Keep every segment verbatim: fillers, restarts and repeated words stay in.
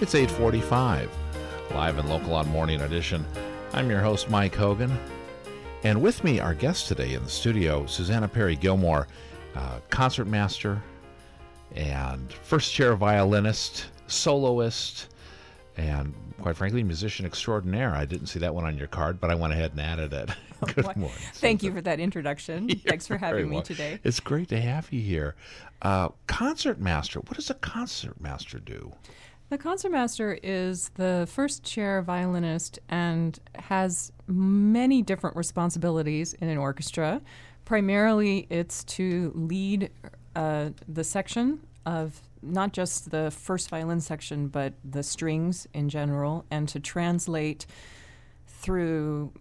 It's eight forty-five, live and local on Morning Edition. I'm your host, Mike Hogan. And with me, our guest today in the studio, Susanna Perry Gilmore, uh, concertmaster and first chair violinist, soloist, and quite frankly, musician extraordinaire. I didn't see that one on your card, but I went ahead and added it. Good morning. Thank you for that introduction. You're Thanks for having me well. today. It's great to have you here. Uh, concertmaster, what does a concertmaster do? The concertmaster is the first chair violinist and has many different responsibilities in an orchestra. Primarily, it's to lead uh, the section of not just the first violin section, but the strings in general, and to translate through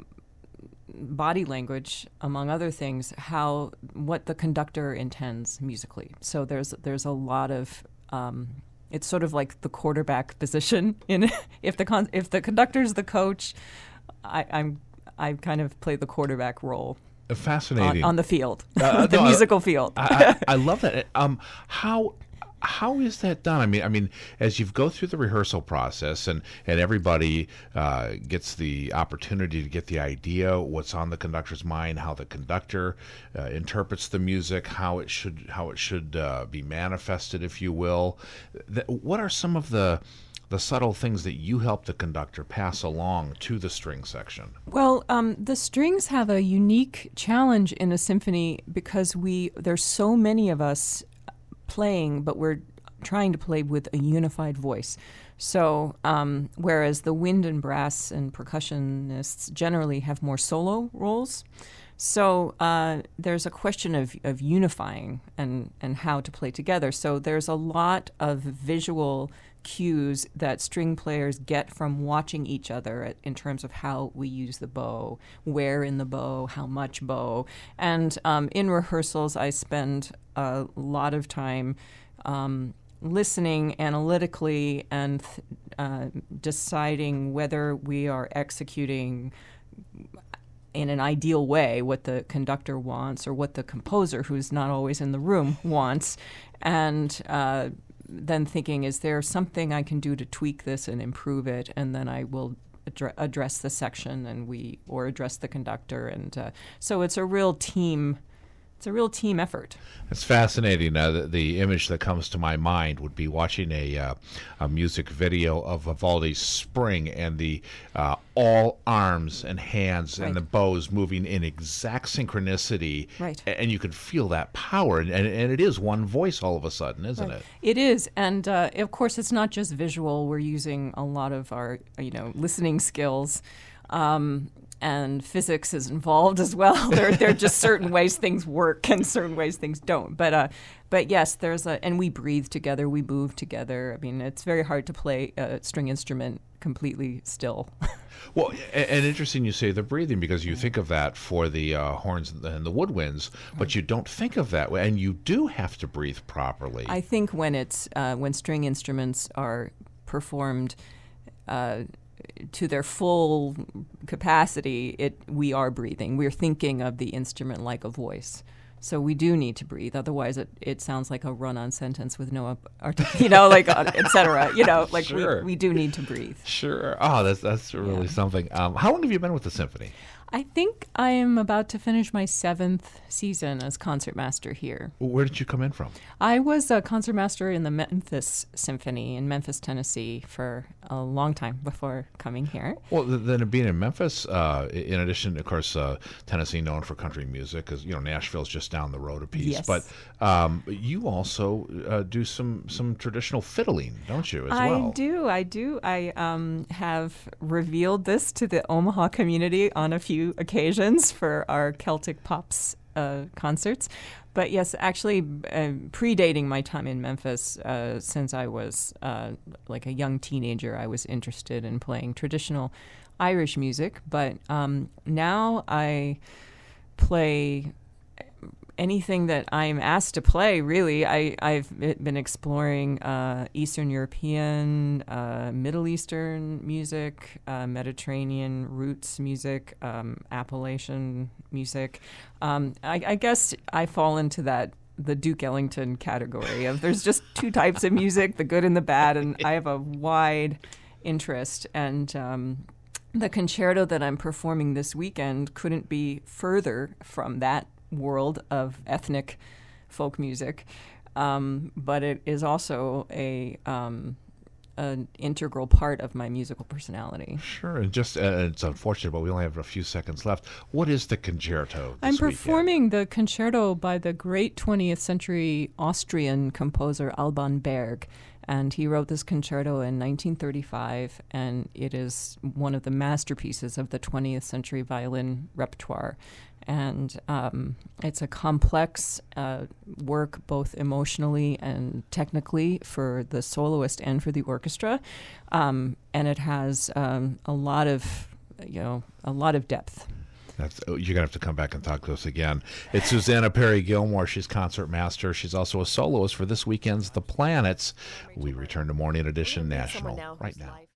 body language, among other things, how what the conductor intends musically. So there's there's a lot of um, it's sort of like the quarterback position. In if the con- if the conductor's the coach, I, I'm I kind of play the quarterback role. Fascinating. On, on the field, uh, the no, musical field. I, I, I love that. Um, how how is that done? I mean, I mean, as you go through the rehearsal process, and and everybody uh, gets the opportunity to get the idea what's on the conductor's mind, how the conductor uh, interprets the music, how it should how it should uh, be manifested, if you will. Th- what are some of the the subtle things that you help the conductor pass along to the string section? Well, um, the strings have a unique challenge in a symphony because we there's so many of us playing, but we're trying to play with a unified voice. So, um, whereas the wind and brass and percussionists generally have more solo roles, so uh, there's a question of, of unifying and, and how to play together. So there's a lot of visual cues that string players get from watching each other at, in terms of how we use the bow, where in the bow, how much bow. And um, in rehearsals, I spend a lot of time um, listening analytically and uh, deciding whether we are executing in an ideal way what the conductor wants or what the composer, who's not always in the room, wants. And uh, then thinking, is there something I can do to tweak this and improve it? And then I will addre- address the section and we or address the conductor. And uh, so it's a real team It's a real team effort. It's fascinating. Uh, the, the image that comes to my mind would be watching a uh, a music video of Vivaldi's Spring and the uh, all arms and hands Right. and the bows moving in exact synchronicity. Right. A- And you can feel that power. And, and, and it is one voice all of a sudden, isn't Right. it? It is, and uh, of course, it's not just visual. We're using a lot of our, you know, listening skills. Um, And physics is involved as well. there, there are just certain ways things work and certain ways things don't. But, uh, but yes, there's a, and we breathe together, we move together. I mean, it's very hard to play a string instrument completely still. Well, and, and interesting you say the breathing, because you think of that for the uh, horns and the woodwinds, but you don't think of that way, and you do have to breathe properly. I think when it's uh, when string instruments are performed Uh, to their full capacity, it we are breathing. We're thinking of the instrument like a voice. So we do need to breathe. Otherwise, it, it sounds like a run-on sentence with no, art- you know, like uh, et cetera. You know, like Sure. we, we do need to breathe. Sure. Oh, that's that's really Yeah. something. Um, how long have you been with the symphony? I think I am about to finish my seventh season as concertmaster here. Where did you come in from? I was a concertmaster in the Memphis Symphony in Memphis, Tennessee for a long time before coming here. Well, th- then being in Memphis, uh, in addition, of course, uh, Tennessee known for country music, because you know Nashville's just down the road a piece. Yes. But um, you also uh, do some some traditional fiddling, don't you? As well. I do, I do. I um, have revealed this to the Omaha community on a few occasions for our Celtic Pops uh, concerts. But yes, actually, uh, predating my time in Memphis, uh, since I was uh, like a young teenager, I was interested in playing traditional Irish music. But um, now I play anything that I'm asked to play, really. I, I've been exploring uh, Eastern European, uh, Middle Eastern music, uh, Mediterranean roots music, um, Appalachian music. Um, I, I guess I fall into that the Duke Ellington category of there's just two types of music, the good and the bad, and I have a wide interest. And um, the concerto that I'm performing this weekend couldn't be further from that world of ethnic folk music, um, but it is also a um, an integral part of my musical personality. Sure, and just uh, it's unfortunate, but we only have a few seconds left. What is the concerto this I'm performing weekend? the concerto by the great twentieth century Austrian composer Alban Berg, and he wrote this concerto in nineteen thirty-five, and it is one of the masterpieces of the twentieth century violin repertoire. And um, it's a complex uh, work, both emotionally and technically, for the soloist and for the orchestra. Um, and it has um, a lot of, you know, a lot of depth. That's, you're going to have to come back and talk to us again. It's Susanna Perry Gilmore. She's concertmaster. She's also a soloist for this weekend's The Planets. We return to Morning Edition National right now.